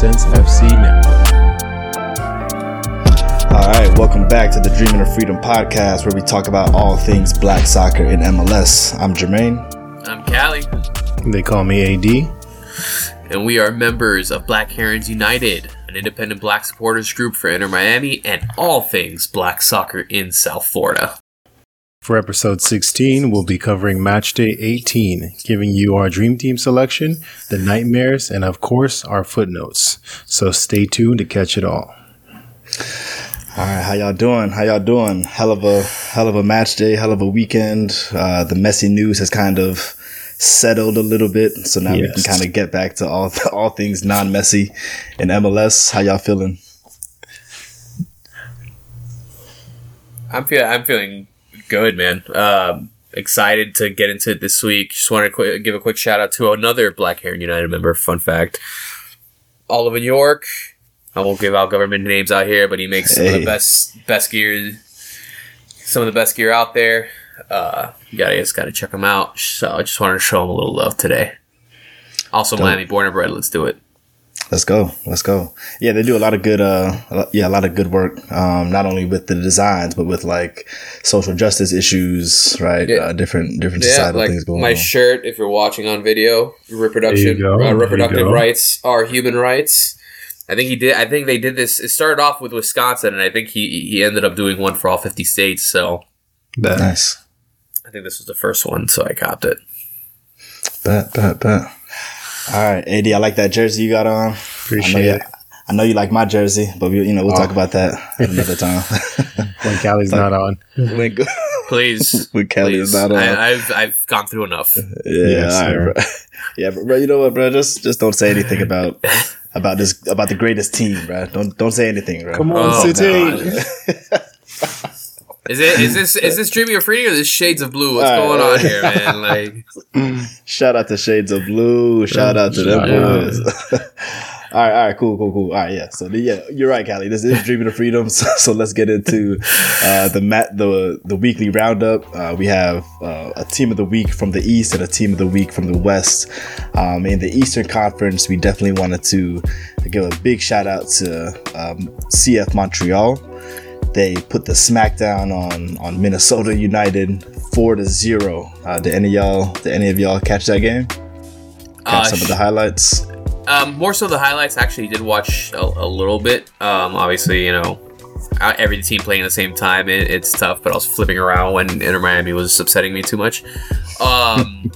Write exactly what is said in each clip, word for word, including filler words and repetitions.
Sense F C Network. All right, welcome back to the Dreaming of Freedom podcast, where we talk about all things black soccer in M L S. I'm Jermaine. I'm Callie. They call me A D. And we are members of Black Herons United, an independent black supporters group for Inter Miami and all things black soccer in South Florida. For episode sixteen, we'll be covering match day eighteen, giving you our dream team selection, the nightmares, and of course, our footnotes. So stay tuned to catch it all. All right, how y'all doing? How y'all doing? Hell of a hell of a match day, hell of a weekend. Uh, the messy news has kind of settled a little bit, so now yes. we can kind of get back to all all things non-messy in M L S. How y'all feeling? I'm feeling. I'm feeling. Good, man. Um, excited to get into it this week. Just want to qu- give a quick shout out to another Black Heron United member. Fun fact: Oliver York. I won't give out government names out here, but he makes some hey. of the best best gear, some of the best gear out there. Uh, you guys got to check him out. So I just wanted to show him a little love today. Also, Dope. Miami born and bred. Let's do it. Let's go. Let's go. Yeah, they do a lot of good, uh, yeah, a lot of good work. Um, not only with the designs, but with like social justice issues, right? Yeah. Uh, different, different yeah, societal like things going my on. My shirt, if you're watching on video, reproduction, uh, reproductive rights are human rights. I think he did. I think they did this. It started off with Wisconsin, and I think he he ended up doing one for all fifty states. So bet. Nice. I think this was the first one, so I copped it. Bet, bet, bet. All right, A D, I like that jersey you got on. Appreciate I know you, it. I know you like my jersey, but we, you know we'll oh. talk about that another time. When Callie's not on. When, please. When Callie's not on. I, I've I've gone through enough. Yeah, yes, all right, bro. Yeah, but bro, you know what, bro? Just just don't say anything about about this about the greatest team, bro. Don't don't say anything, bro. Come on, oh, City. Is it is this is this Dreaming of Freedom or this Shades of Blue? What's all going right. on here, man? Like, shout out to Shades of Blue. Shout out to them boys. all right, all right, cool, cool, cool. All right, yeah. So the, yeah, you're right, Callie. This is Dreaming of Freedom. So, so let's get into uh, the mat the the weekly roundup. Uh, we have uh, a team of the week from the East and a team of the week from the West. Um, in the Eastern Conference, we definitely wanted to give a big shout out to um, C F Montreal. They put the smackdown on, on Minnesota United four to zero. Uh, did any of y'all did any of y'all catch that game? Catch uh, some of the highlights. Um, more so the highlights. Actually, did watch a, a little bit. Um, obviously, you know, every team playing at the same time, it, it's tough. But I was flipping around when Inter Miami was upsetting me too much. Um,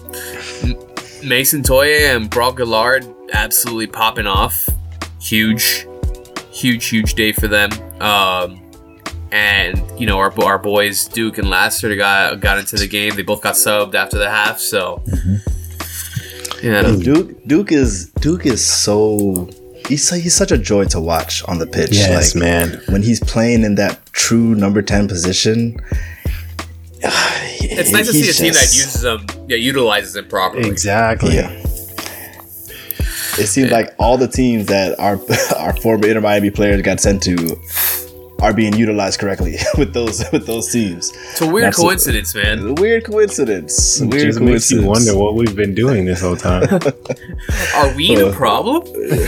Mason Toye and Brock Gillard absolutely popping off. Huge, huge, huge day for them. Um, And, you know, our our boys, Duke and Lassiter, got got into the game. They both got subbed after the half, so... Mm-hmm. Yeah. Duke Duke is Duke is so... He's, he's such a joy to watch on the pitch. Yes, like, man. When he's playing in that true number ten position... It's nice to see a team that uses him, yeah, utilizes him properly. Exactly. Yeah. It seems yeah. like all the teams that our, our former Inter Miami players got sent to... are being utilized correctly with those with those teams. It's a weird That's coincidence, a, man. It's a weird coincidence. It weird just coincidence. Makes you wonder what we've been doing this whole time. Are we uh, the problem?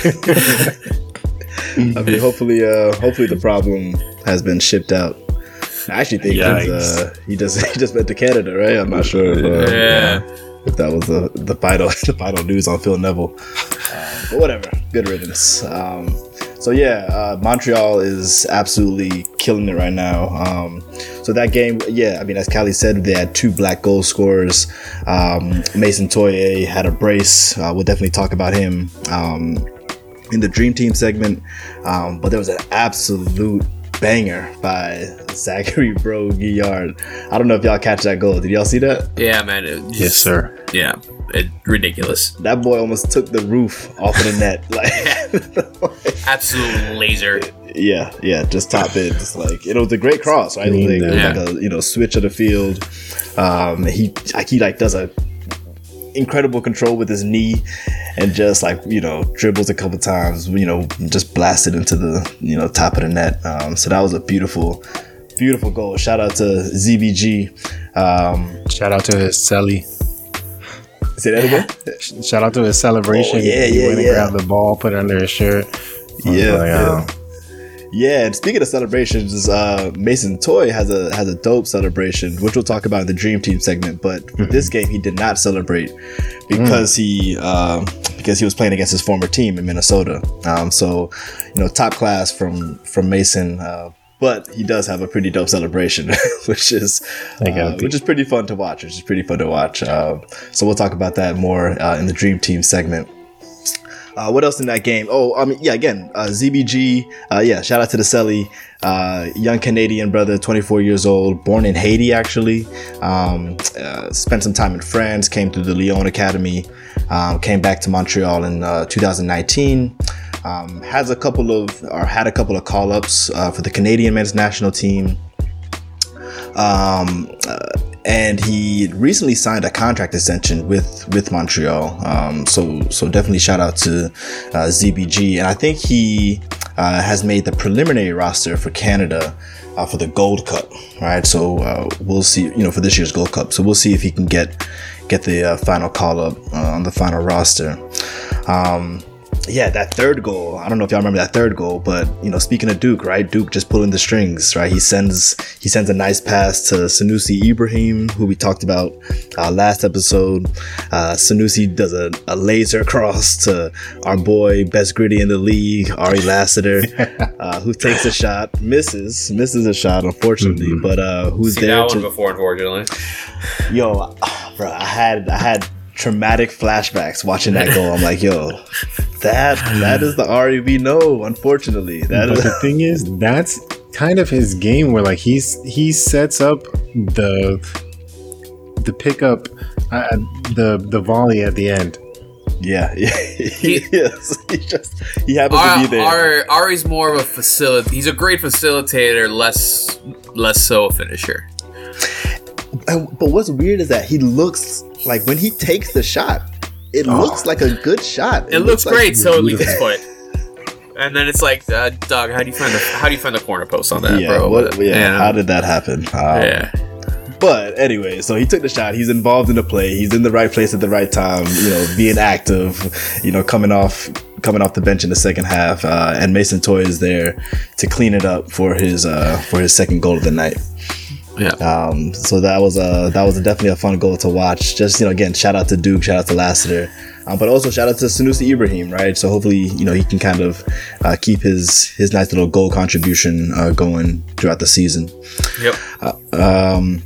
I mean, hopefully, uh, hopefully the problem has been shipped out. I actually think uh, he just he just went to Canada, right? I'm not sure if, uh, yeah. if that was the the final the final news on Phil Neville. Uh, but whatever, good riddance. Um, So yeah, uh, Montreal is absolutely killing it right now. Um, so that game, yeah, I mean, as Callie said, they had two black goal scorers. Um, Mason Toye had a brace. Uh, we'll definitely talk about him um, in the Dream Team segment. Um, but there was an absolute banger by Zachary Bro Guillard. I don't know if y'all catch that goal. Did y'all see that? Yeah, man. Just, yes, sir. Yeah. It, ridiculous. That boy almost took the roof off of the net. Like, absolute laser. Yeah, yeah, just top in. Just like, it was a great cross, right? It was like, yeah. like a, you know, switch of the field. Um, he like he like does a incredible control with his knee and just like, you know, dribbles a couple times, you know, just blasted into the, you know, top of the net. Um, so that was a beautiful, beautiful goal. Shout out to Z B G. Um, Shout out to his celly. Say that again. Shout out to his celebration. Oh, yeah, he yeah, went yeah. and grabbed the ball, put it under his shirt. Yeah, like, yeah. um, Yeah, and speaking of celebrations, uh, Mason Toy has a has a dope celebration, which we'll talk about in the Dream Team segment. But for Mm-hmm. this game, he did not celebrate because Mm. he um, because he was playing against his former team in Minnesota. Um, so, you know, top class from from Mason. Uh, but he does have a pretty dope celebration, which is I got uh, it. which is pretty fun to watch. Which is pretty fun to watch. Uh, so we'll talk about that more uh, in the Dream Team segment. Uh, what else in that game? Oh, I mean, yeah, again, uh, Z B G. Uh, yeah, shout out to the Selly, uh, young Canadian brother, twenty-four years old, born in Haiti, actually. Um, uh, spent some time in France, came through the Lyon Academy, um, came back to Montreal in uh, two thousand nineteen. Um, has a couple of, or had a couple of call ups uh, for the Canadian men's national team. Um, uh, and he recently signed a contract extension with with Montreal. Um, so so definitely shout out to uh, Z B G, and I think he uh, has made the preliminary roster for Canada uh, for the Gold Cup. Right, so uh, we'll see. You know, for this year's Gold Cup, so we'll see if he can get get the uh, final call up uh, on the final roster. Um, Yeah, that third goal. I don't know if y'all remember that third goal, but you know, speaking of Duke, right? Duke just pulling the strings, right? He sends he sends a nice pass to Sanusi Ibrahim, who we talked about uh, last episode. Uh, Sanusi does a, a laser cross to our boy, best gritty in the league, Ari Lassiter, uh, who takes a shot, misses, misses a shot, unfortunately, Mm-hmm. but uh, who's See there that to? one before, unfortunately. Yo, bro, I had I had traumatic flashbacks watching that goal. I'm like, yo, that that is the Ari we know. Unfortunately, that but is the thing is, that's kind of his game where like he's he sets up the the pickup, uh, the the volley at the end. yeah, yeah. He is. He just he happens to be there. Ari, Ari's more of a facilitator. He's a great facilitator, less less so a finisher. And- but what's weird is that he looks like when he takes the shot, it Oh. looks like a good shot. It, looks, like- great, so it leaves his foot. And then it's like, uh, Doug, how do you find the how do you find the corner post on that, Yeah, bro? what, yeah, And, how did that happen? Um, yeah. But anyway, so he took the shot. He's involved in the play. He's in the right place at the right time. You know, being active. You know, coming off coming off the bench in the second half. Uh, and Mason Toy is there to clean it up for his uh, for his second goal of the night. Yeah. Um, so that was a that was a definitely a fun goal to watch. Just you know, again, shout out to Duke, shout out to Lassiter, um, but also shout out to Sanusi Ibrahim, right? So hopefully, you know, he can kind of uh, keep his his nice little goal contribution uh, going throughout the season. Yep. Um,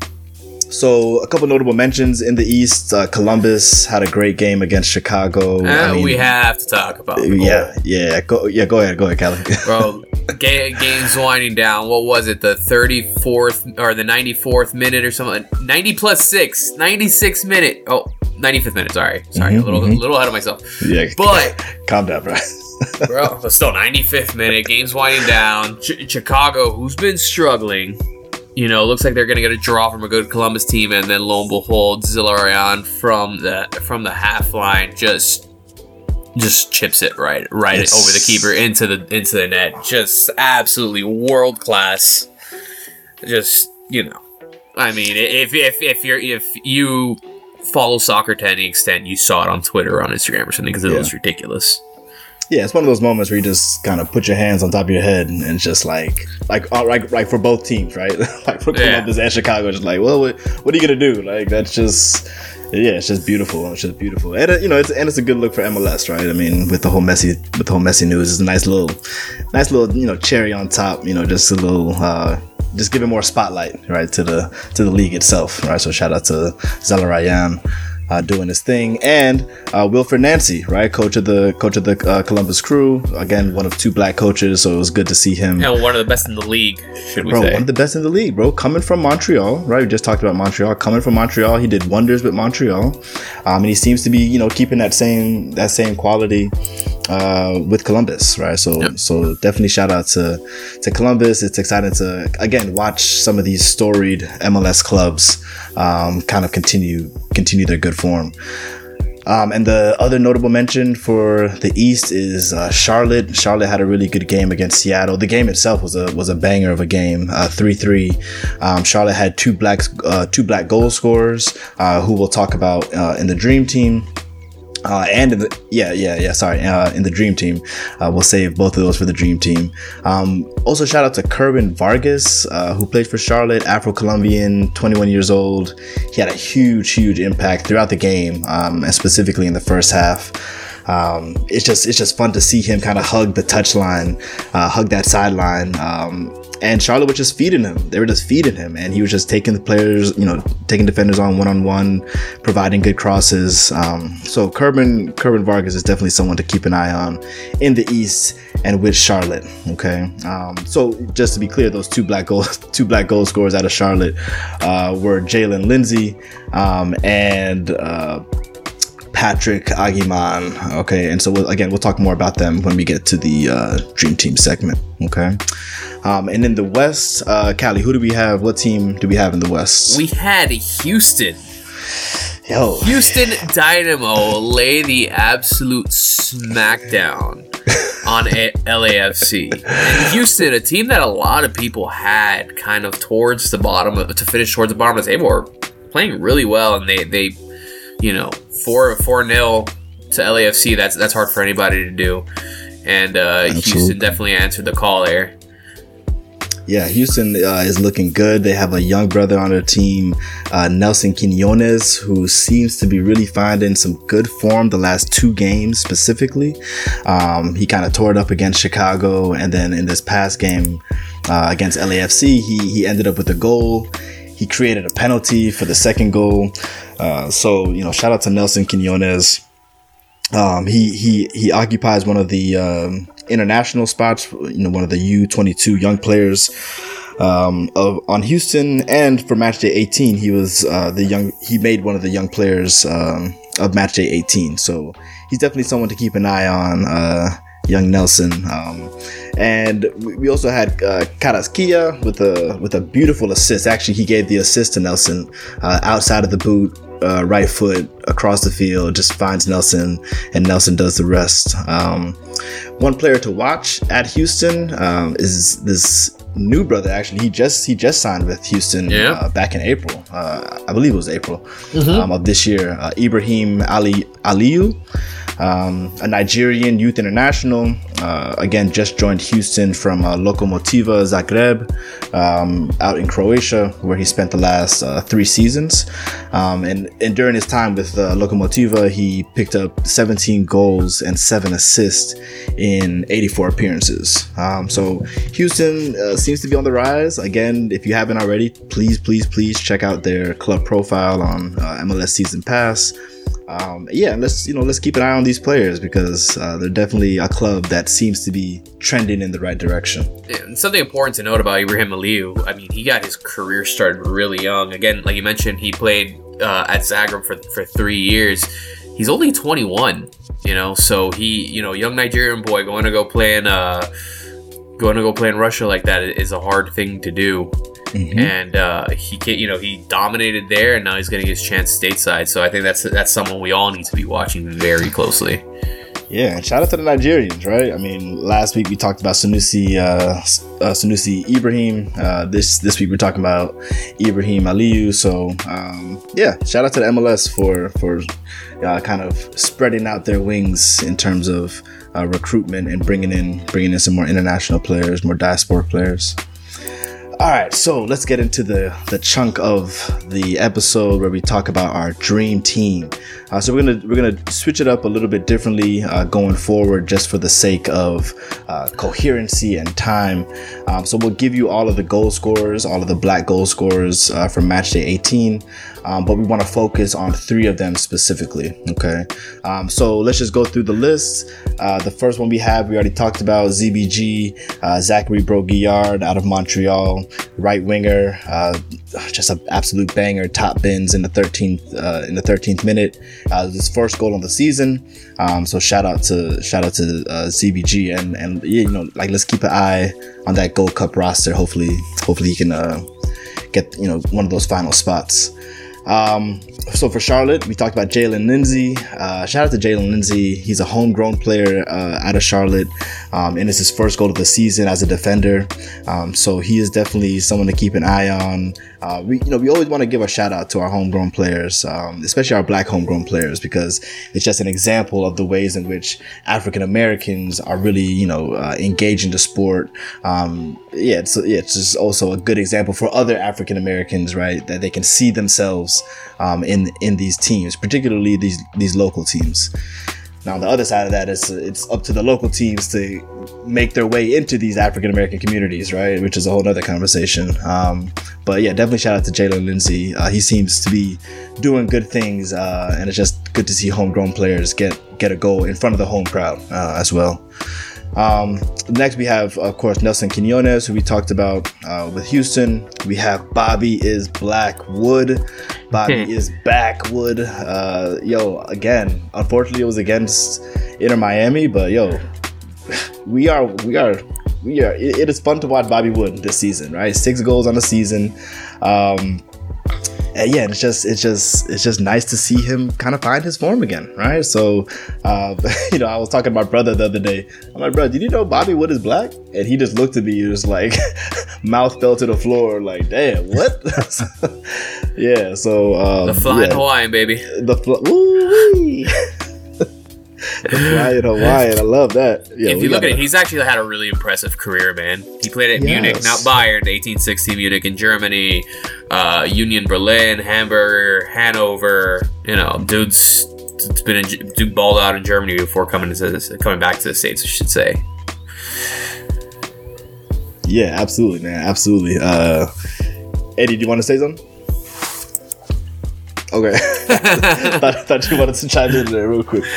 so a couple notable mentions in the East. Uh, Columbus had a great game against Chicago. Uh, I mean, we have to talk about the yeah, yeah, go, yeah. Go ahead, go ahead, Callie. Bro, ga- game's winding down. What was it? The thirty-fourth or the ninety-fourth minute or something? ninety plus six. ninety-six minute. Oh, ninety-fifth minute. Sorry. Sorry. Mhm, a little mhm. little ahead of myself. Yeah, But, calm down, bro. bro, but still ninety-fifth minute. Game's winding down. Ch- Chicago, who's been struggling, you know, looks like they're going to get a draw from a good Columbus team. And then lo and behold, Zilarian from the, from the half line just... just chips it right right It's- over the keeper into the into the net. Just absolutely world class. Just, you know, I mean, if if if you're if you follow soccer to any extent, you saw it on Twitter or on Instagram or something because it Yeah. was ridiculous. Yeah, it's one of those moments where you just kind of put your hands on top of your head and, and just like, like, uh, like, like for both teams, right? Like for Yeah. Columbus and Chicago, just like, well, what, what are you gonna do? Like, that's just, yeah, it's just beautiful. It's just beautiful, and uh, you know, it's and it's a good look for M L S, right? I mean, with the whole messy, with the whole messy news, it's a nice little, nice little, you know, cherry on top. You know, just a little, uh, just giving more spotlight, right, to the to the league itself, right? So shout out to Zalarayan. Uh, doing his thing, and uh, Wilfred Nancy, right, coach of the coach of the uh, Columbus Crew. Again, one of two black coaches, so it was good to see him. And one of the best in the league, should we Bro, say? one of the best in the league, bro. Coming from Montreal, right? We just talked about Montreal. Coming from Montreal, he did wonders with Montreal, um, and he seems to be, you know, keeping that same that same quality uh, with Columbus, right? So, Yep. so definitely shout out to to Columbus. It's exciting to again watch some of these storied M L S clubs um, kind of continue continue their good form. Um, and the other notable mention for the East is uh, Charlotte. Charlotte had a really good game against Seattle. The game itself was a was a banger of a game, uh, three three. Um, Charlotte had two black uh, two black goal scorers, uh, who we'll talk about uh, in the Dream Team. Uh, and in the, yeah, yeah, yeah, sorry, uh, in the Dream Team. Uh, we'll save both of those for the Dream Team. Um, also, shout out to Kerwin Vargas, uh, who played for Charlotte, Afro-Colombian, twenty-one years old. He had a huge, huge impact throughout the game, um, and specifically in the first half. Um, it's just it's just fun to see him kind of hug the touchline, uh, hug that sideline. Um, and Charlotte was just feeding him. They were just feeding him, and he was just taking the players, you know, taking defenders on one on one, providing good crosses. Um, so Kerwin Kerwin Vargas is definitely someone to keep an eye on in the East and with Charlotte. Okay, um, so just to be clear, those two black goal two black goal scorers out of Charlotte uh, were Jalen Lindsay um, and. Uh, Patrick Aguiman. Okay, and so we'll, again, we'll talk more about them when we get to the uh, Dream Team segment. Okay, um, and in the West, uh, Callie, who do we have? What team do we have in the West? We had Houston. Yo, Houston Dynamo lay the absolute smackdown on a- L A F C. And Houston, a team that a lot of people had kind of towards the bottom of, to finish towards the bottom of the table, were playing really well, and they they. You know, four four nil to L A F C. That's that's hard for anybody to do, and uh, Houston definitely answered the call there. Yeah, Houston uh, is looking good. They have a young brother on their team, uh, Nelson Quinones, who seems to be really finding some good form the last two games specifically. Um, he kind of tore it up against Chicago, and then in this past game uh, against L A F C, he he ended up with a goal. He created a penalty for the second goal. Uh, so, you know, shout out to Nelson Quinones. Um, he he he occupies one of the um, international spots, you know, one of the U twenty-two young players um, of on Houston. And for Matchday eighteen, he was uh, the young. He made one of the young players um, of Matchday eighteen. So he's definitely someone to keep an eye on. Uh, young Nelson. Um, and we also had uh, Carrasquilla with a with a beautiful assist. Actually, he gave the assist to Nelson uh, outside of the boot, uh, right foot across the field, just finds Nelson, and Nelson does the rest. Um, one player to watch at Houston um, is this new brother. Actually, he just he just signed with Houston yeah. uh, back in April. Uh, I believe it was April mm-hmm. um, of this year. Uh, Ibrahim Ali Aliyu. Um, a Nigerian youth international, uh, again, just joined Houston from uh, Lokomotiva Zagreb, um, out in Croatia, where he spent the last uh, three seasons. Um, and, and during his time with uh, Lokomotiva, he picked up seventeen goals and seven assists in eighty-four appearances. Um, so Houston uh, seems to be on the rise. Again, if you haven't already, please, please, please check out their club profile on uh, M L S Season Pass. Um, yeah, let's you know let's keep an eye on these players because uh, they're definitely a club that seems to be trending in the right direction. And something important to note about Ibrahim Aliyu, I mean, he got his career started really young. Again, like you mentioned, he played uh, at Zagreb for for three years. He's only twenty-one, you know, so he, you know, young Nigerian boy going to go play in uh, going to go play in Russia like that is a hard thing to do. Mm-hmm. And uh, he, you know, he dominated there, and now he's getting his chance stateside. So I think that's that's someone we all need to be watching very closely. Yeah, and shout out to the Nigerians, right? I mean, last week we talked about Sanusi, uh, uh, Sanusi Ibrahim. Uh, this this week we're talking about Ibrahim Aliyu. So um, yeah, shout out to the M L S for for uh, kind of spreading out their wings in terms of uh, recruitment and bringing in bringing in some more international players, more diasporic players. All right, so let's get into the, the chunk of the episode where we talk about our dream team. Uh, so we're gonna we're gonna switch it up a little bit differently uh, going forward, just for the sake of uh, coherency and time. Um, so we'll give you all of the goal scorers, all of the black goal scorers uh, from Matchday eighteen. Um, but we want to focus on three of them specifically. Okay, um, so let's just go through the list. Uh, the first one we have, we already talked about, Z B G, uh, Zachary Broguillard out of Montreal, right winger, uh, just an absolute banger, top bins in the thirteenth uh, in the thirteenth minute. Uh, his first goal on the season. Um, so shout out to shout out to uh, Z B G and and yeah, you know, like let's keep an eye on that Gold Cup roster. Hopefully, hopefully he can uh, get you know one of those final spots. Um, so for Charlotte, we talked about Jalen Lindsey. Uh, shout out to Jalen Lindsey. He's a homegrown player uh, out of Charlotte, um, and it's his first goal of the season as a defender. Um, so he is definitely someone to keep an eye on. Uh, we, you know, we always want to give a shout out to our homegrown players, um, especially our Black homegrown players, because it's just an example of the ways in which African Americans are really, you know, uh, engaged in the sport. Um, yeah, it's yeah, it's just also a good example for other African Americans, right? That they can see themselves um, in in these teams, particularly these these local teams. Now, on the other side of that, is it's up to the local teams to make their way into these African American communities, right? Which is a whole other conversation. Um, but yeah, definitely shout out to Jalen Lindsey. Uh, he seems to be doing good things, uh, and it's just good to see homegrown players get get a goal in front of the home crowd uh, as well. Um, next, we have, of course, Nelson Quinones, who we talked about uh, with Houston. We have Bobby is Blackwood. Bobby is Backwood. Uh, yo, again, unfortunately, it was against Inter Miami, but yo, we are, we are, we are. It, it is fun to watch Bobby Wood this season, right? Six goals on the season. Um, And yeah, it's just it's just it's just nice to see him kind of find his form again, right? So, uh, you know, I was talking to my brother the other day. I'm like, bro, did you know Bobby Wood is black? And he just looked at me, and was like, mouth fell to the floor, like, damn, what? Yeah, so um, the flying yeah. Hawaiian, baby. The fl- Woo-wee. The flying Hawaiian, I love that. Yeah, if you look at it, he's actually had a really impressive career, man. He played at yes. Munich, not Bayern, eighteen sixty Munich in Germany, uh, Union Berlin, Hamburg, Hanover. You know, dude's it's been in, dude balled out in Germany before coming to this, coming back to the States, I should say. Yeah, absolutely, man, absolutely. Uh, Eddie, do you want to say something? Okay, thought, thought you wanted to chime in there real quick.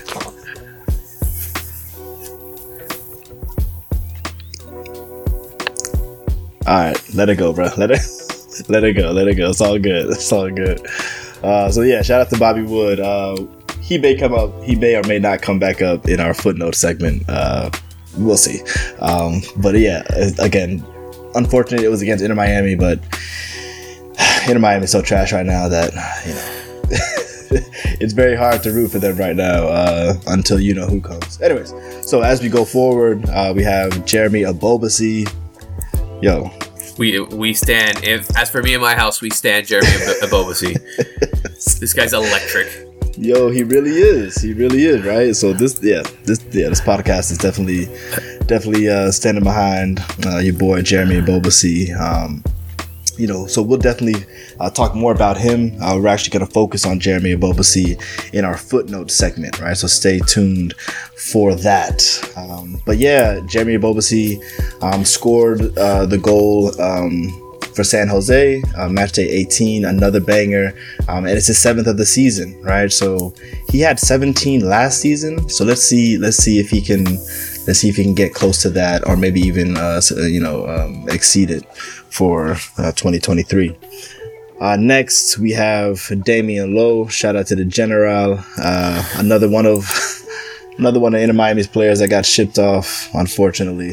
All right, let it go, bro. Let it, let it go. Let it go. It's all good. It's all good. Uh, so yeah, shout out to Bobby Wood. Uh, he may come up. He may or may not come back up in our footnote segment. Uh, we'll see. Um, but yeah, again, unfortunately, it was against Inter Miami, but Inter Miami is so trash right now that you know it's very hard to root for them right now uh, until you know who comes. Anyways, so as we go forward, uh, we have Jeremy Ebobisse. Yo, we we stand. If as for me and my house, we stand Jeremy Ebobisse. This guy's electric. Yo, he really is. He really is, right? So this, yeah, this, yeah, this podcast is definitely, definitely uh, standing behind uh, your boy Jeremy Ebobisse. Um, you know, so we'll definitely uh, talk more about him. Uh, we're actually going to focus on Jeremy Ebobisse in our footnote segment, right? So stay tuned for that. Um, but yeah, Jeremy Ebobisse um, scored uh, the goal um, for San Jose, uh, match day eighteen, another banger, um, and it's his seventh of the season, right? So he had seventeen last season. So let's see, let's see if he can, let's see if he can get close to that, or maybe even, uh, you know, um, exceed it for uh, twenty twenty-three. Uh, next, we have Damian Lowe. Shout out to the General. Uh, another one of another one of Inter Miami's players that got shipped off, unfortunately.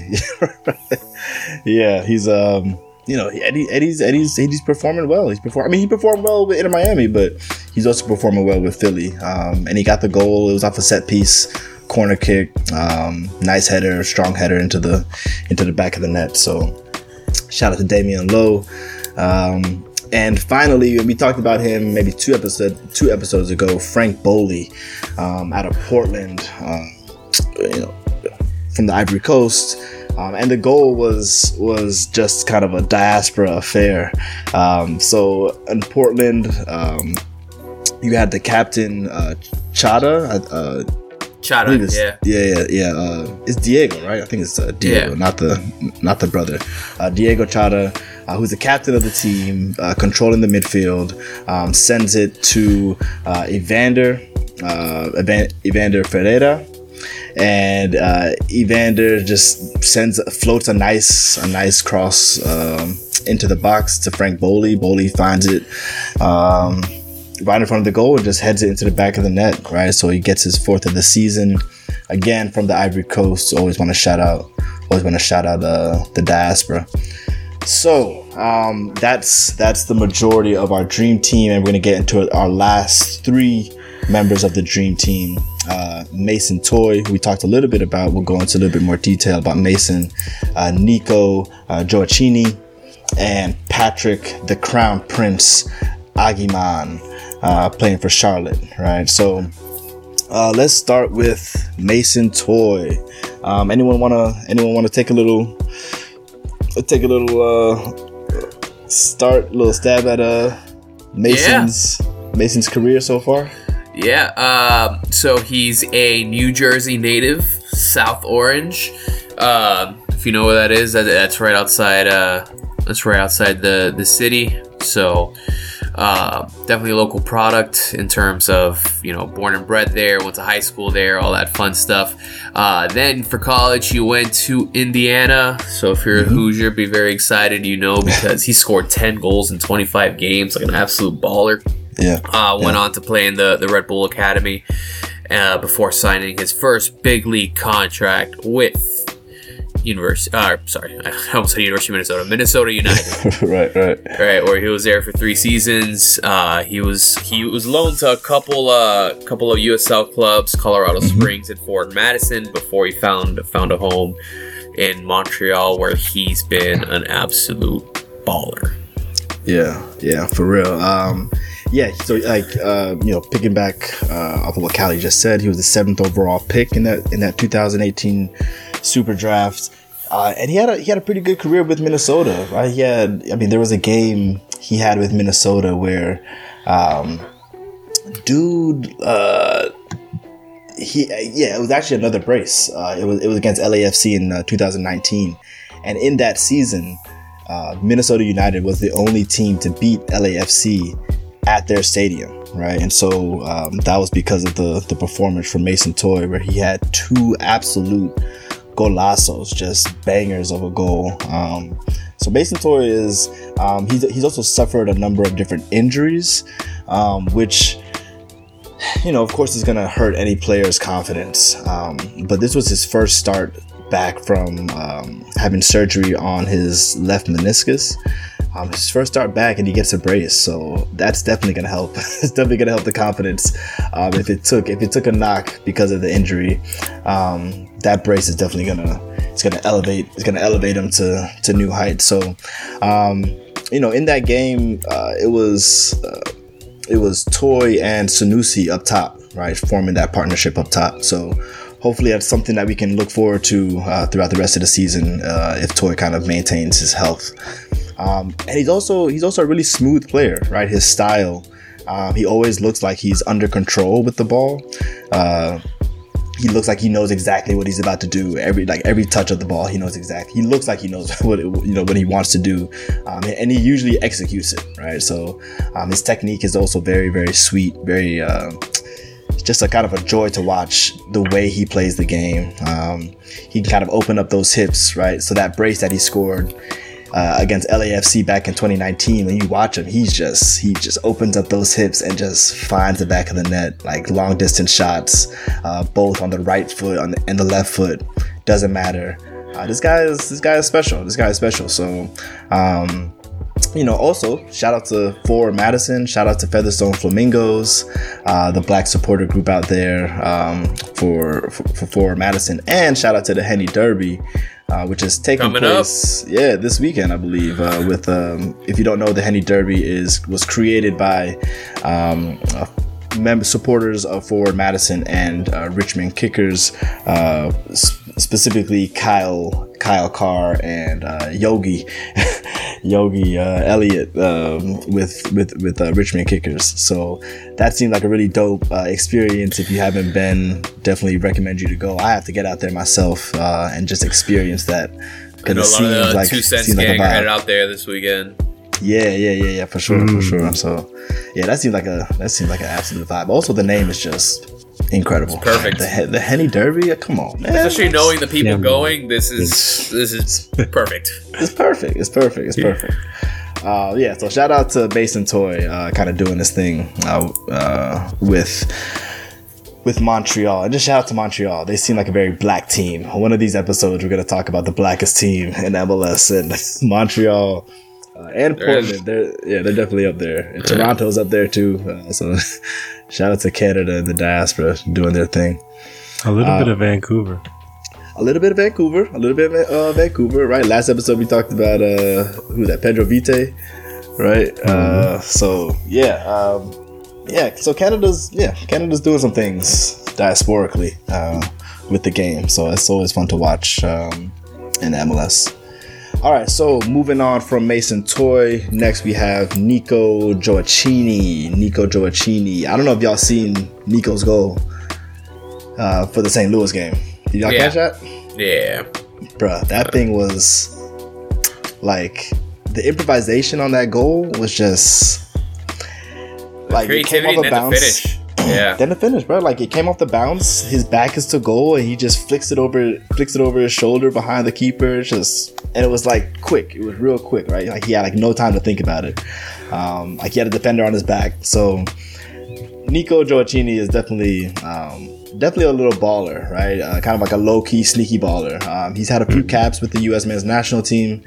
Yeah, he's um, you know, Eddie, Eddie's Eddie's Eddie's performing well. He's perform. I mean, he performed well with Inter Miami, but he's also performing well with Philly. Um, and he got the goal. It was off a set piece, corner kick, um, nice header, strong header into the into the back of the net. So, shout out to Damian Lowe. Um, and finally, we talked about him maybe two episode two episodes ago. Frank Boley, um, out of Portland, um, you know, from the Ivory Coast. Um, and the goal was was just kind of a diaspora affair. Um, so in Portland, um, you had the captain, uh, Chada. Uh, Chada, yeah, yeah, yeah, yeah. Uh, it's Diego, right? I think it's uh, Diego, yeah. not the not the brother. Uh, Diego Chada, uh, who's the captain of the team, uh, controlling the midfield, um, sends it to uh, Evander, uh, Evan- Evander Ferreira. And uh, Evander just sends, floats a nice, a nice cross um, into the box to Frank Boley. Boley finds it um, right in front of the goal and just heads it into the back of the net. Right, so he gets his fourth of the season. Again, from the Ivory Coast. Always want to shout out, always want to shout out uh, the diaspora. So um, that's that's the majority of our dream team, and we're gonna get into our last three members of the dream team. Uh, Mason Toye, who we talked a little bit about. We'll go into a little bit more detail about Mason, uh, Nico uh, Gioacchini, and Patrick the Crown Prince Agyemang, uh, playing for Charlotte. Right. So uh, let's start with Mason Toye. Um, anyone wanna anyone wanna take a little take a little uh, start, a little stab at uh, Mason's yeah. Mason's career so far? Yeah, uh, so he's a New Jersey native, South Orange. Uh, if you know where that is, that, that's right outside. Uh, that's right outside the the city. So uh, definitely a local product in terms of, you know, born and bred there, went to high school there, all that fun stuff. Uh, then for college, he went to Indiana. So if you're a Hoosier, be very excited, you know, because he scored ten goals in twenty-five games, like an absolute baller. Yeah. Uh, went yeah. on to play in the, the Red Bull Academy uh, before signing his first big league contract with University. Uh, sorry, I almost said University of Minnesota. Minnesota United. right, right, right. Where he was there for three seasons. Uh, he was he was loaned to a couple uh couple of U S L clubs, Colorado mm-hmm. Springs and Fort Madison, before he found found a home in Montreal, where he's been an absolute baller. Yeah, yeah, for real. Um, yeah, so like uh, you know, picking back uh, off of what Callie just said, he was the seventh overall pick in that in that two thousand eighteen Super Draft, uh, and he had a he had a pretty good career with Minnesota. Right? He had, I mean, there was a game he had with Minnesota where, um, dude, uh, he yeah, it was actually another brace. Uh, it was it was against L A F C in uh, two thousand nineteen, and in that season, uh, Minnesota United was the only team to beat L A F C at their stadium, right? And so um, that was because of the the performance from Mason Toye, where he had two absolute golazos, just bangers of a goal. Um, so Mason Toye is um, he's he's also suffered a number of different injuries, um, which, you know, of course, is going to hurt any player's confidence. Um, but this was his first start back from um, having surgery on his left meniscus. Um, his first start back, and he gets a brace, so that's definitely gonna help. It's definitely gonna help the confidence. Um, if it took if it took a knock because of the injury, um, that brace is definitely gonna it's gonna elevate it's gonna elevate him to to new heights. So, um, you know, in that game, uh, it was uh, it was Toye and Sanusi up top, right, forming that partnership up top. So hopefully that's something that we can look forward to uh, throughout the rest of the season uh, if Toye kind of maintains his health. Um, and he's also he's also a really smooth player, right? His style, um, he always looks like he's under control with the ball. Uh, he looks like he knows exactly what he's about to do. Every like every touch of the ball, he knows exactly. He looks like he knows what it, you know what he wants to do, um, and he usually executes it, right? So um, his technique is also very very sweet, very. Uh, It's just a kind of a joy to watch the way he plays the game. Um, he can kind of open up those hips, right? So that brace that he scored uh, against L A F C back in twenty nineteen, when you watch him, he's just he just opens up those hips and just finds the back of the net, like long distance shots, uh, both on the right foot on the, and the left foot. Doesn't matter. Uh, this guy is this guy is special. This guy is special. So. Um, You know, also, shout out to Forward Madison, shout out to Featherstone Flamingos, uh, the black supporter group out there um, for, for, for Forward Madison, and shout out to the Henny Derby, uh, which is taking Coming place, up. yeah, this weekend, I believe. Uh, with, um, if you don't know, the Henny Derby is was created by um, uh, member supporters of Forward Madison and uh, Richmond Kickers, uh, sp- specifically Kyle Kyle Carr and uh, Yogi Yogi uh, Elliott um, with with with uh, Richmond Kickers. So that seemed like a really dope uh, experience. If you haven't been, definitely recommend you to go. I have to get out there myself uh, and just experience that. I know a lot of the like, Two Cents gang like are headed out there this weekend. Yeah, yeah, yeah, yeah, for sure, mm. for sure. So, yeah, that seems like a that seems like an absolute vibe. Also, the name is just incredible. It's perfect. The the Henny Derby, come on, man. Especially knowing the people yeah, going, this is it's, this is perfect. It's perfect. It's perfect. It's perfect. Uh, yeah. So shout out to Mason Toye, uh, kind of doing this thing uh, uh, with with Montreal. And just shout out to Montreal. They seem like a very black team. One of these episodes, we're going to talk about the blackest team in M L S, and Montreal uh, and Portland. They're yeah, they're definitely up there. And Toronto's up there too. Uh, so shout out to Canada and the diaspora doing their thing. A little uh, bit of Vancouver. A little bit of Vancouver. A little bit of uh, Vancouver. Right. Last episode we talked about uh, who that Pedro Vite. Right. Mm-hmm. Uh, so yeah. Um, Yeah, so Canada's yeah Canada's doing some things diasporically uh, with the game, so it's always fun to watch um, in M L S. All right, so moving on from Mason Toye, next we have Nico Gioacchini. Nico Gioacchini. I don't know if y'all seen Nico's goal uh, for the Saint Louis game. Did y'all yeah. catch that? Yeah, bruh, that thing was like the improvisation on that goal was just. Like creativity it came off and a bounce. the finish. Yeah. Then the finish, bro. Like it came off the bounce. His back is to goal, and he just flicks it over, flicks it over his shoulder behind the keeper. Just and it was like quick. It was real quick, right? Like he had like no time to think about it. Um, like he had a defender on his back. So Nico Gioacchini is definitely, um, definitely a little baller, right? Uh, kind of like a low key, sneaky baller. Um, he's had a few caps with the U S men's national team.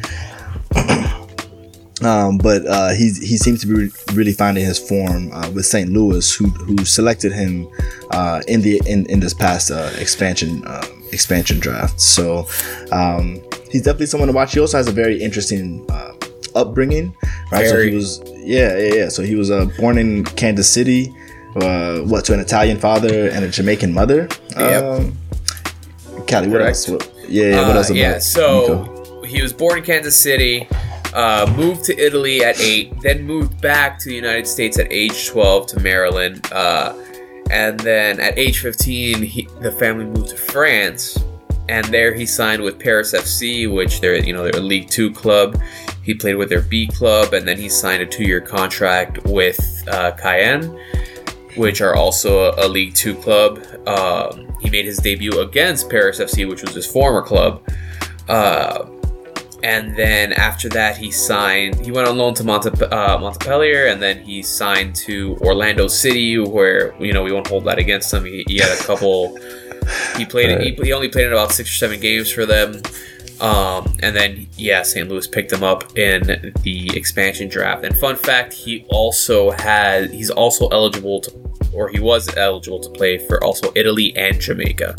Um, but uh, he he seems to be re- really finding his form uh, with Saint Louis, who who selected him uh, in the in, in this past uh, expansion uh, expansion draft. So um, he's definitely someone to watch. He also has a very interesting uh, upbringing, right? Very. So he was yeah yeah yeah. So he was uh, born in Kansas City, uh, what to an Italian father and a Jamaican mother. Yep. Um, Callie, what Correct. else? What, yeah, yeah. What uh, else? About yeah. So Nico? He was born in Kansas City. Uh, moved to Italy at eight, then moved back to the United States at age twelve to Maryland, uh, and then at age fifteen, he, the family moved to France, and there he signed with Paris F C, which they're you know they're a League Two club. He played with their B club, and then he signed a two-year contract with uh, Cayenne, which are also a, a League Two club. Um, he made his debut against Paris F C, which was his former club. Uh, And then after that, he signed. He went on loan to Monte, uh, Montpellier, and then he signed to Orlando City, where you know we won't hold that against him. He, he had a couple. He played. Right. He, he only played in about six or seven games for them, um, and then yeah, Saint Louis picked him up in the expansion draft. And fun fact, he also had. He's also eligible to, or he was eligible to play for also Italy and Jamaica.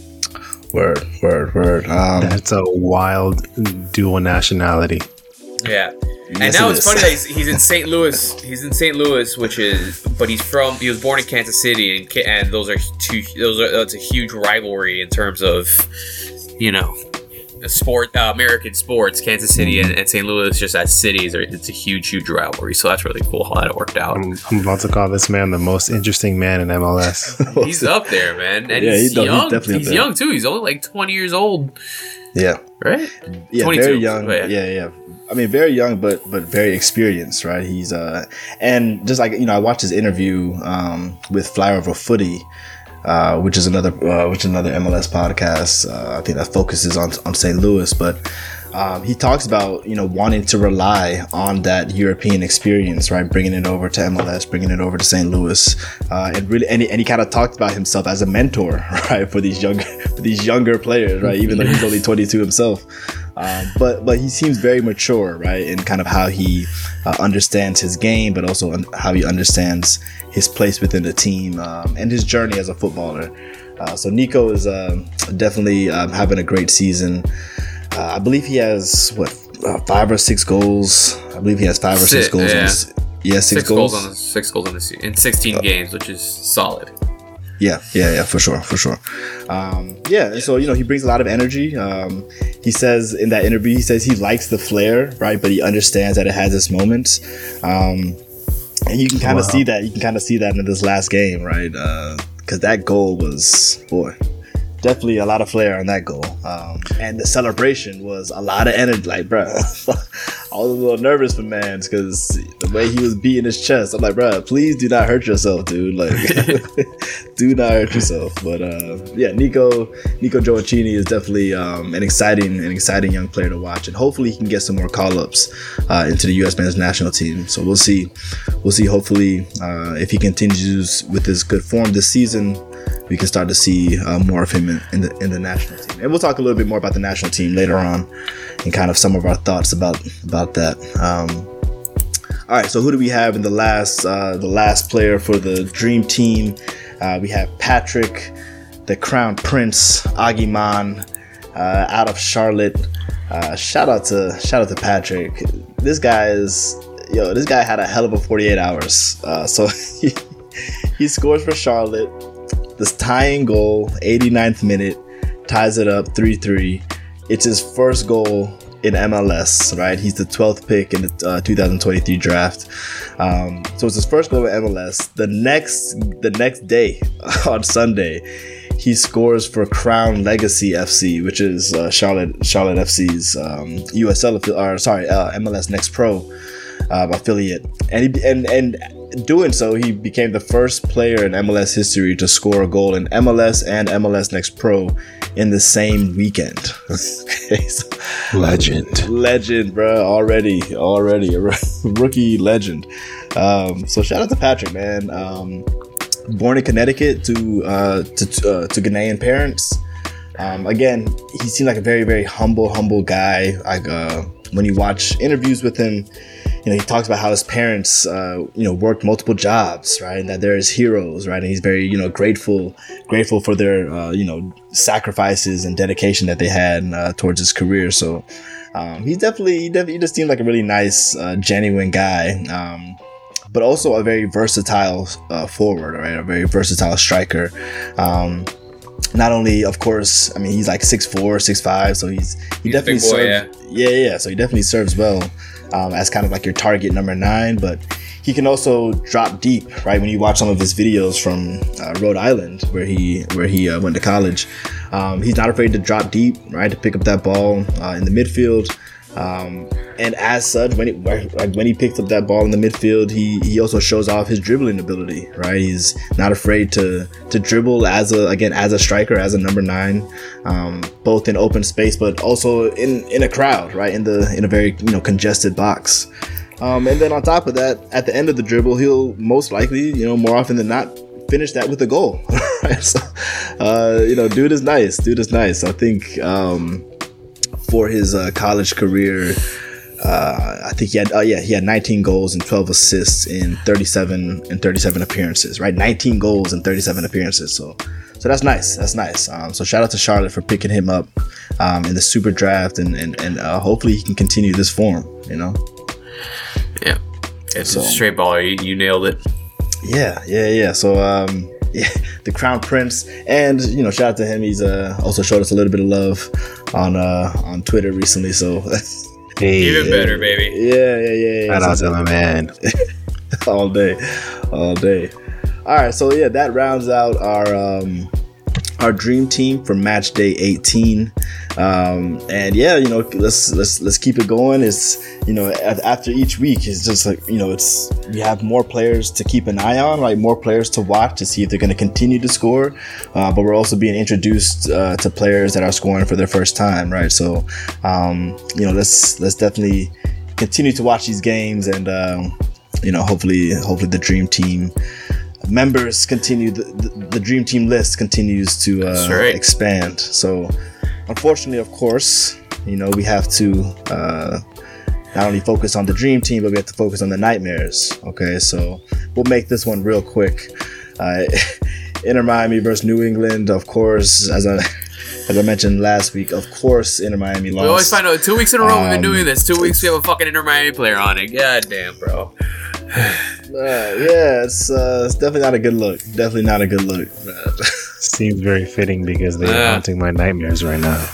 Word, word, word. Um, That's a wild dual nationality. Yeah, yes, and now it it's is. funny that he's, he's in Saint Louis. He's in Saint Louis, which is, but he's from. He was born in Kansas City, and and those are two. Those are that's a huge rivalry in terms of, you know, sport, uh, American sports. Kansas City and, and Saint Louis, just as cities, are it's a huge, huge rivalry. So that's really cool how that worked out. I'm, I'm about to call this man the most interesting man in M L S. He's up there, man, and Yeah, he's, he's- he's young. definitely up He's there. young too. He's only like twenty years old, yeah, right? yeah, twenty-two, very young. but Yeah. yeah, I mean, very young, but but very experienced, right? He's uh, and just like you know, I watched his interview um with Flyer Over Footy, uh, which is another uh, which is another M L S podcast. Uh, I think that focuses on on Saint Louis, but. Um, he talks about, you know, wanting to rely on that European experience, right? Bringing it over to M L S, bringing it over to Saint Louis, uh, and really, and he, and he kind of talked about himself as a mentor, right, for these young, for these younger players, right? Even though he's only twenty-two himself, um, but but he seems very mature, right, in kind of how he uh, understands his game, but also un- how he understands his place within the team um, and his journey as a footballer. Uh, so Nico is uh, definitely um, having a great season. Uh, I believe he has what uh, five or six goals. I believe he has five or six, Six, goals. yeah. On his, yeah, six, six goals. goals on the, six goals on the se- in sixteen games, which is solid. Yeah, yeah, yeah, for sure, for sure. Um, yeah, and so you know he brings a lot of energy. Um, he says in that interview, he says he likes the flair, right? But he understands that it has its moments. Um, and you can kind of Wow. see that. You can kind of see that in this last game, right? Because that goal was boy. Definitely a lot of flair on that goal. Um, and the celebration was a lot of energy. Like, bro, I was a little nervous for Mans because the way he was beating his chest, I'm like, bro, please do not hurt yourself, dude. Like, do not hurt yourself. But uh, yeah, Nico Nico Gioacchini is definitely um, an exciting an exciting young player to watch. And hopefully he can get some more call-ups uh, into the U S men's national team. So we'll see. We'll see, hopefully, uh, if he continues with his good form this season, we can start to see uh, more of him in, in the in the national team. And we'll talk a little bit more about the national team later on, and kind of some of our thoughts about about that. Um, all right, so who do we have in the last uh, the last player for the Dream Team? Uh, we have Patrick, the Crown Prince Agiman, uh, out of Charlotte. Uh, shout out to shout out to Patrick. This guy is yo. This guy had a hell of a forty-eight hours. Uh, so he, he scores for Charlotte. This tying goal, eighty-ninth minute, ties it up three three. It's his first goal in M L S, right? He's the twelfth pick in the uh, two thousand twenty-three draft. Um, so it's his first goal in M L S. The next the next day on Sunday, he scores for Crown Legacy F C, which is uh, Charlotte Charlotte F C's um, U S L or sorry uh, M L S Next Pro um, affiliate, and he, and and doing so, he became the first player in M L S history to score a goal in M L S and M L S Next Pro in the same weekend. Okay, so, legend, legend, bro. Already, already a rookie legend. Um, so shout out to Patrick, man. Um, born in Connecticut to uh, to uh, to Ghanaian parents. Um, again, he seemed like a very, very humble, humble guy. Like uh, when you watch interviews with him, you know, he talks about how his parents, uh, you know, worked multiple jobs, right? And that they're his heroes, right? And he's very, you know, grateful, grateful for their, uh, you know, sacrifices and dedication that they had uh, towards his career. So um, he's definitely, he definitely he just seemed like a really nice, uh, genuine guy. Um, but also a very versatile uh, forward, right? A very versatile striker. Um, not only, of course, I mean, he's like six four, six five, so he's he he's definitely a big boy, serves, yeah. yeah, yeah. So he definitely serves well um, as kind of like your target number nine, but he can also drop deep, right? When you watch some of his videos from uh, Rhode Island, where he where he uh, went to college, um, he's not afraid to drop deep, right? To pick up that ball uh, in the midfield. Um, and as such, when he, like when he picks up that ball in the midfield, he, he also shows off his dribbling ability, right? He's not afraid to to dribble as a again as a striker, as a number nine, um, both in open space, but also in, in a crowd, right? In the in a very you know congested box. Um, and then on top of that, at the end of the dribble, he'll most likely, you know, more often than not, finish that with a goal. Right? So, uh, you know, dude is nice. Dude is nice. I think. Um, For his uh, college career, uh, I think he had, uh, yeah, he had nineteen goals and twelve assists in thirty-seven and thirty-seven appearances, right? nineteen goals and thirty-seven appearances. So, so that's nice. That's nice. Um, so shout out to Charlotte for picking him up um, in the super draft, and and and uh, hopefully he can continue this form. You know. Yeah, it's so, a straight baller. You, you nailed it. Yeah, yeah, yeah. So, um, yeah, the Crown Prince, and you know, shout out to him. He's uh, also showed us a little bit of love on uh, on Twitter recently. So, hey, even yeah, better, baby. Yeah, yeah, yeah. yeah. Shout out to my man. all day, all day. All right, so yeah, that rounds out our um, our dream team for match day eighteen. Um, and yeah, you know, let's let's let's keep it going. It's you know, after each week, it's just like you know, it's we have more players to keep an eye on, right? More players to watch to see if they're going to continue to score. Uh, but we're also being introduced uh, to players that are scoring for their first time, right? So, um, you know, let's let's definitely continue to watch these games, and um, you know, hopefully, hopefully the dream team members continue the, the, the dream team list continues to uh, right. expand. So unfortunately, of course, you know, we have to uh, not only focus on the dream team, but we have to focus on the nightmares. Okay, so we'll make this one real quick. Uh, Inter Miami versus New England, of course, as I as I mentioned last week, of course, Inter Miami lost. We always find out two weeks in a row Um, we've been doing this. Two weeks we have a fucking Inter Miami player on it. God damn, bro. Uh, yeah, it's uh, it's definitely not a good look. Definitely not a good look. Seems very fitting because they're Yeah. haunting my nightmares right now.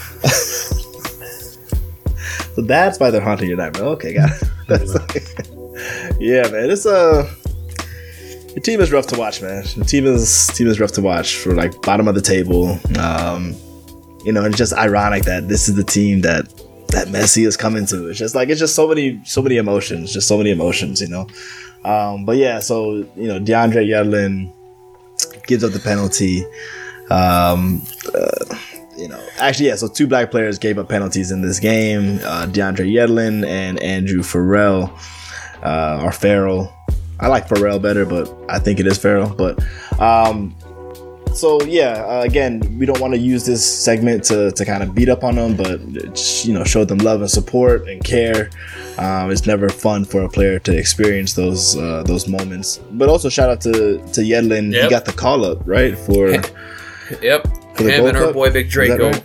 So that's why they're haunting your nightmare. Okay, got it. That's yeah, man. It's a uh, the team is rough to watch, man. The team is team is rough to watch for like bottom of the table. Um, you know, it's just ironic that this is the team that that Messi is coming to. It's just like it's just so many so many emotions, just so many emotions, you know. Um, but yeah, so you know, DeAndre Yedlin gives up the penalty. Um, uh, you know, actually, yeah. So two black players gave up penalties in this game: uh, DeAndre Yedlin and Andrew Farrell, uh, or Farrell. I like Farrell better, but I think it is Farrell. But um, so yeah, uh, again, we don't want to use this segment to, to kind of beat up on them, but just, you know, show them love and support and care. Um, it's never fun for a player to experience those uh, those moments. But also shout out to to Yedlin. Yep. He got the call up right for. Yep. For the Him and our Cup? boy Big Draco. Right?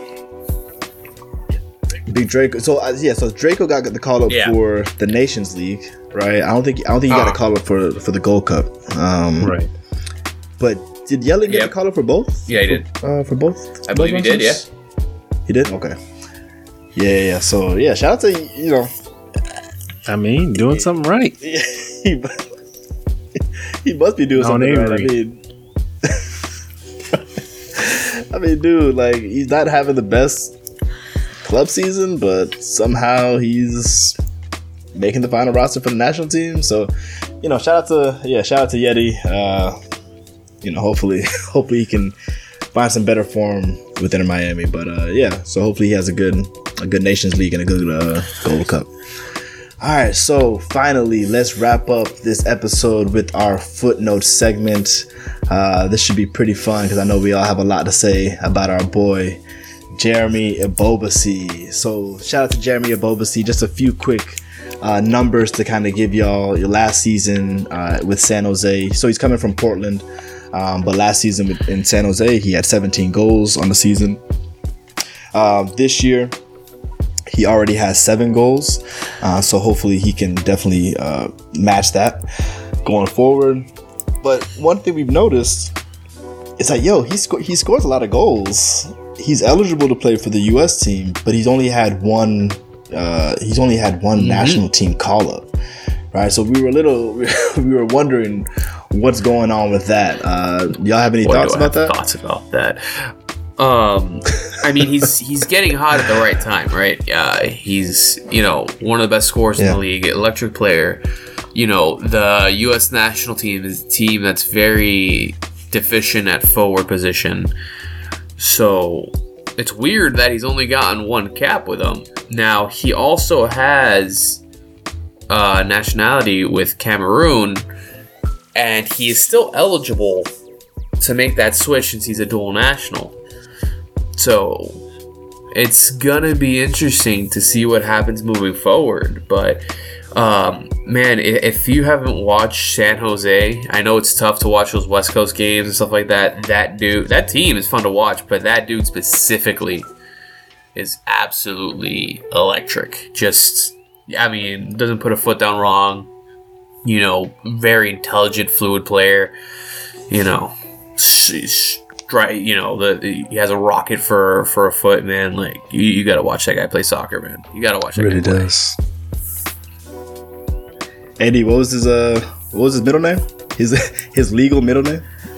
Big Draco. So uh, yeah, so Draco got the call up yeah. for the Nations League, right? I don't think I don't think he got uh, a call up for for the Gold Cup. Um, right. But did Yedlin get yep. the call up for both? Yeah, he did. For, uh, for both. I believe both he did. Yeah. He did. Okay. Yeah, yeah. So yeah, shout out to you know. I mean, doing something right. he, he must be doing no, something right. I mean, I mean, dude, like he's not having the best club season, but somehow he's making the final roster for the national team. So, you know, shout out to yeah, shout out to Yeti. Uh, you know, hopefully, hopefully he can find some better form with Inter Miami. But uh, yeah, so hopefully he has a good a good Nations League and a good uh, Gold Cup. All right, so finally, let's wrap up this episode with our footnote segment. Uh, this should be pretty fun because I know we all have a lot to say about our boy, Jeremy Ebobisse. So shout out to Jeremy Ebobisse. Just a few quick uh, numbers to kind of give y'all your last season uh, with San Jose. So he's coming from Portland, um, but last season with, in San Jose, he had seventeen goals on the season. Uh, this year, he already has seven goals, uh, so hopefully he can definitely uh, match that going forward. But one thing we've noticed is that, yo, he, sco- he scores a lot of goals. He's eligible to play for the U S team, but he's only had one. Uh, he's only had one mm-hmm. national team call up, right? So we were a little, we were wondering what's going on with that. Uh, y'all have any Boy, thoughts about that? Thoughts about that? Um, I mean, he's he's getting hot at the right time, right? Uh, he's, you know, one of the best scorers yeah. in the league, electric player. You know, the U S national team is a team that's very deficient at forward position. So it's weird that he's only gotten one cap with them. Now, he also has uh, nationality with Cameroon, and he is still eligible to make that switch since he's a dual national. So it's gonna be interesting to see what happens moving forward. But um, man, if you haven't watched San Jose, I know it's tough to watch those West Coast games and stuff like that. That dude, that team is fun to watch, but that dude specifically is absolutely electric. Just, I mean, doesn't put a foot down wrong. You know, very intelligent, fluid player. You know. You know, the, he has a rocket for for a foot, man. Like you, you got to watch that guy play soccer, man. You got to watch that. Really guy play. does. Andy, what was his uh, what was his middle name? His his legal middle name?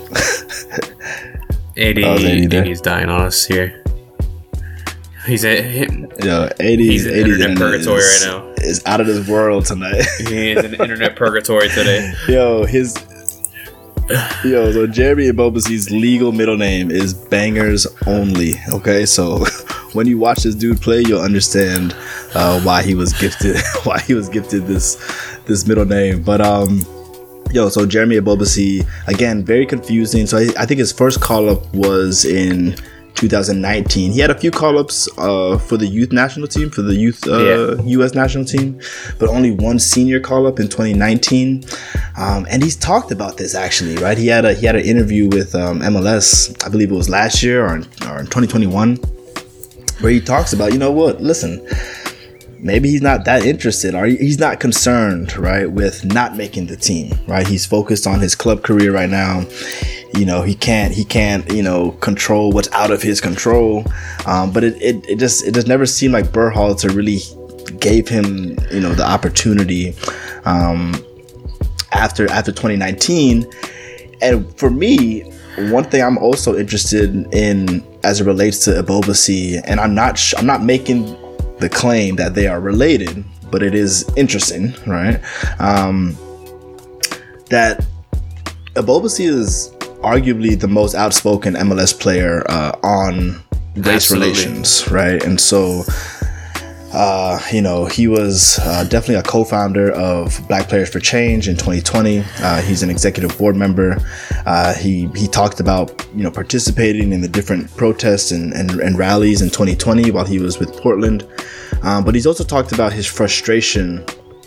Andy, oh, Andy Andy's dying on us here. He's a him, Yo, eighty, he's in internet purgatory is, right now. Is out of this world tonight. He is in internet purgatory today. Yo, his. Yo, so Jeremy Ebobisse's legal middle name is Bangers Only. Okay, so when you watch this dude play, you'll understand uh, why he was gifted, why he was gifted this this middle name. But um, yo, so Jeremy Ebobisse, again, very confusing. So I, I think his first call up was in two thousand nineteen. He had a few call-ups uh, for the youth national team, for the youth uh, yeah. U S national team, but only one senior call-up in twenty nineteen. Um, and he's talked about this actually, right? He had a he had an interview with um, M L S, I believe it was last year or in, or in twenty twenty-one, where he talks about, you know what? Listen, maybe he's not that interested, or he's not concerned, right, with not making the team, right? He's focused on his club career right now. You know, he can't, he can't, you know, control what's out of his control. Um, but it, it, it just, it just never seemed like Berhalter really gave him, you know, the opportunity um, after after twenty nineteen. And for me, one thing I'm also interested in as it relates to Ebobisse, and I'm not, sh- I'm not making the claim that they are related, but it is interesting, right? Um, that Ebobisse is arguably the most outspoken M L S player uh, on race Absolutely. relations, right? And so Uh, you know, he was uh, definitely a co-founder of Black Players for Change in twenty twenty. Uh, he's an executive board member. Uh, he he talked about, you know, participating in the different protests and, and, and rallies in twenty twenty while he was with Portland. Um, but he's also talked about his frustration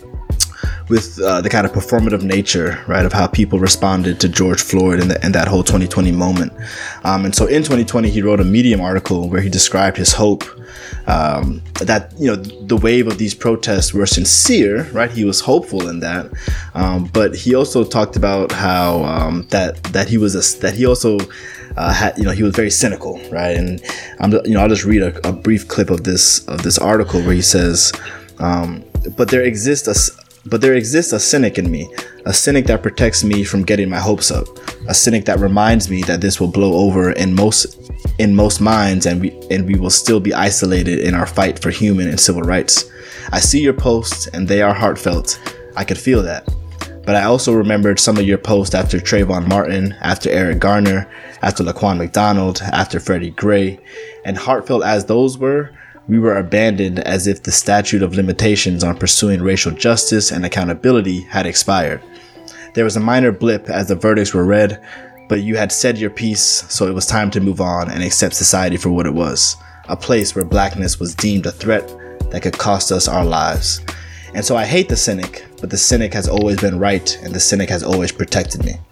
with uh, the kind of performative nature, right, of how people responded to George Floyd and, the, and that whole twenty twenty moment. Um, and so in twenty twenty, he wrote a Medium article where he described his hope um, that, you know, the wave of these protests were sincere, right? He was hopeful in that. Um, but he also talked about how um, that that he was a, that he also uh, had, you know, he was very cynical, right? And I'm, you know, I'll just read a, a brief clip of this of this article where he says, um, "But there exists a But there exists a cynic in me, a cynic that protects me from getting my hopes up, a cynic that reminds me that this will blow over in most in most minds and we and we will still be isolated in our fight for human and civil rights. I see your posts and they are heartfelt. I could feel that. But I also remembered some of your posts after Trayvon Martin, after Eric Garner, after Laquan McDonald, after Freddie Gray, and heartfelt as those were, we were abandoned as if the statute of limitations on pursuing racial justice and accountability had expired. There was a minor blip as the verdicts were read, but you had said your piece, so it was time to move on and accept society for what it was, a place where blackness was deemed a threat that could cost us our lives. And so I hate the cynic, but the cynic has always been right, and the cynic has always protected me."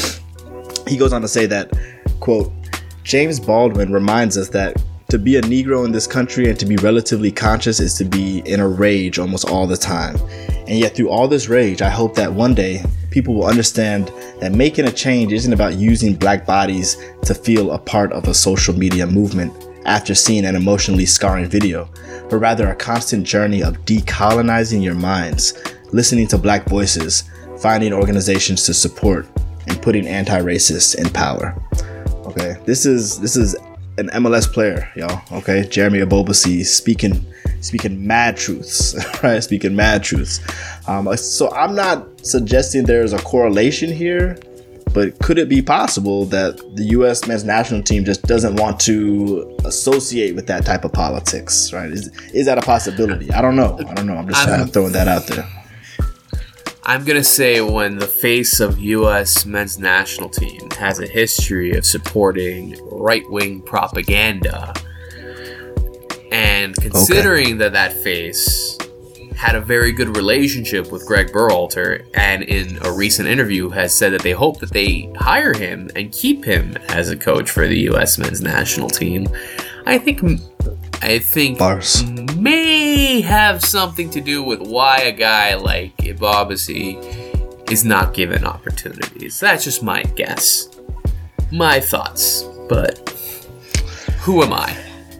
He goes on to say that, quote, "James Baldwin reminds us that to be a Negro in this country and to be relatively conscious is to be in a rage almost all the time. And yet through all this rage, I hope that one day people will understand that making a change isn't about using black bodies to feel a part of a social media movement after seeing an emotionally scarring video, but rather a constant journey of decolonizing your minds, listening to black voices, finding organizations to support, and putting anti-racists in power." Okay, this is this is an M L S player, y'all. Okay, Jeremy Ebobisse speaking speaking mad truths, right? Speaking mad truths. Um, so I'm not suggesting there's a correlation here, but could it be possible that the U S men's national team just doesn't want to associate with that type of politics, right? Is is that a possibility? I don't know. I don't know. I'm just kind of throwing that out there. I'm going to say when the face of U S men's national team has a history of supporting right-wing propaganda, and considering okay. that that face had a very good relationship with Greg Berhalter, and in a recent interview has said that they hope that they hire him and keep him as a coach for the U S men's national team, I think... I think Bars. may have something to do with why a guy like Ebobisse is not given opportunities. That's just my guess. My thoughts. But who am I?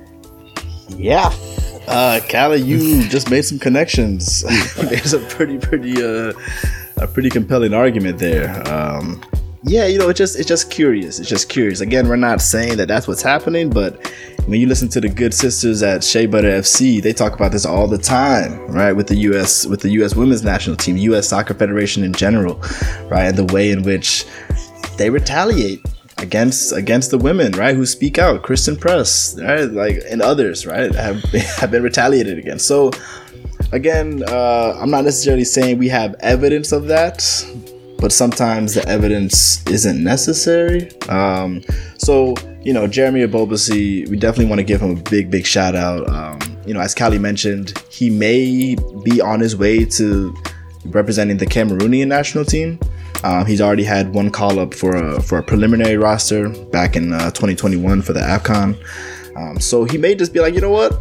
Yeah. Uh, Callie, you just made some connections. There's a pretty, pretty, uh, a pretty compelling argument there. Um, yeah, you know, it's just, it's just curious. It's just curious. Again, we're not saying that that's what's happening, but when you listen to the good sisters at Shea Butter F C, they talk about this all the time, right? With the U S, with the U S women's national team, U S Soccer Federation in general, right? And the way in which they retaliate against against the women, right? Who speak out, Kristen Press, right? Like, and others, right? Have have been retaliated against. So, again, uh, I'm not necessarily saying we have evidence of that, but sometimes the evidence isn't necessary. Um, so, you know, Jeremy Ebobisse, we definitely want to give him a big, big shout out. Um, you know, as Callie mentioned, he may be on his way to representing the Cameroonian national team. Um, he's already had one call up for a, for a preliminary roster back in uh, twenty twenty-one for the AFCON. Um, so he may just be like, you know what?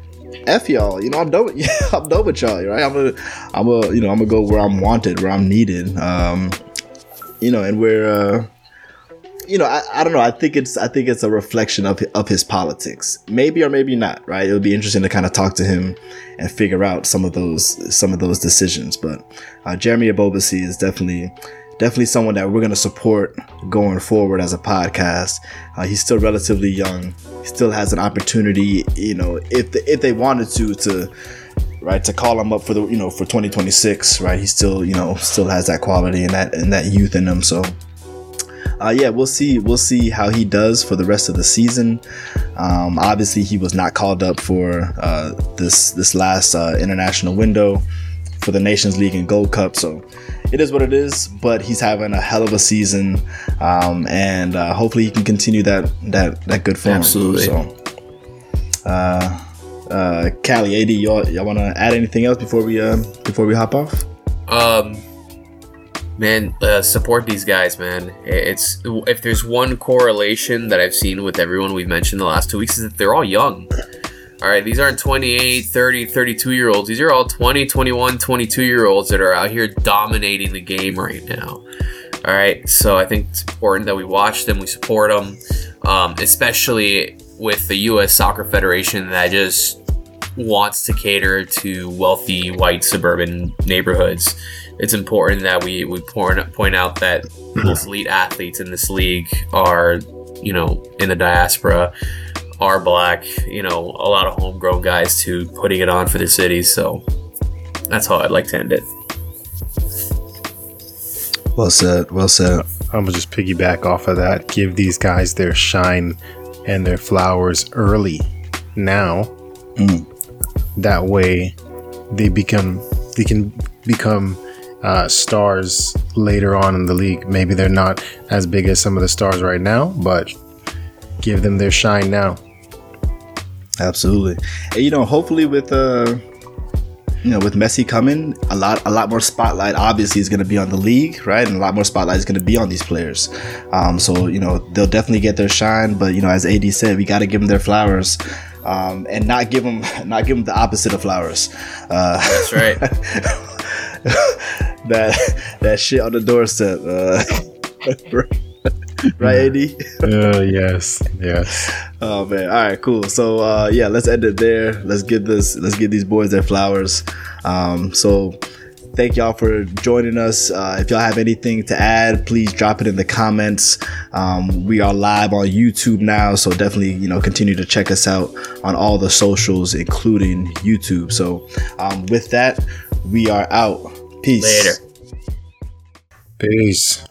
F y'all, you know, I'm done with, I'm done with y'all, right? I'm gonna, I'm gonna, you know, I'm gonna go where I'm wanted, where I'm needed. Um, you know, and where, uh, you know, I, I don't know. I think it's, I think it's a reflection of of his politics, maybe or maybe not, right? It would be interesting to kind of talk to him and figure out some of those, some of those decisions. But uh, Jeremy Ebobisse is definitely. Definitely someone that we're going to support going forward as a podcast. Uh, he's still relatively young. He still has an opportunity, you know, if the, if they wanted to, to right to call him up for the, you know, for twenty twenty-six, right? He still, you know, still has that quality and that and that youth in him. So, uh, yeah, we'll see. We'll see how he does for the rest of the season. Um, obviously, he was not called up for uh, this this last uh, international window for the Nations League and Gold Cup, so it is what it is. But he's having a hell of a season, um, and uh, hopefully he can continue that that that good form. Absolutely. So, uh, uh, Callie, A D, y'all, y'all want to add anything else before we uh, before we hop off? Um, man, uh, support these guys, man. It's if there's one correlation that I've seen with everyone we've mentioned the last two weeks is that they're all young. All right, these aren't twenty-eight, thirty, thirty-two year olds. These are all twenty, twenty-one, twenty-two year olds that are out here dominating the game right now. All right, so I think it's important that we watch them, we support them, um, especially with the U S Soccer Federation that just wants to cater to wealthy white suburban neighborhoods. It's important that we, we point, point out that most elite athletes in this league are, you know, in the diaspora, are black, you know, a lot of homegrown guys too, putting it on for the city. So that's how I'd like to end it. Well said, well said. I'm gonna just piggyback off of that. Give these guys their shine and their flowers early now. Mm. That way they become they can become uh, stars later on in the league. Maybe they're not as big as some of the stars right now, but give them their shine now. Absolutely. And, you know, hopefully with uh you know, with Messi coming, a lot a lot more spotlight obviously is going to be on the league, right? And a lot more spotlight is going to be on these players. Um, so, you know, they'll definitely get their shine, but, you know, as A D said, we got to give them their flowers, um, and not give them not give them the opposite of flowers. Uh, That's right. that that shit on the doorstep. Uh, right, A D? Uh, yes, yes. Oh man! All right, cool. So uh, yeah, let's end it there. Let's give this. Let's give these boys their flowers. Um, so thank y'all for joining us. Uh, if y'all have anything to add, please drop it in the comments. Um, we are live on YouTube now, so definitely you know continue to check us out on all the socials, including YouTube. So um, with that, we are out. Peace. Later. Peace.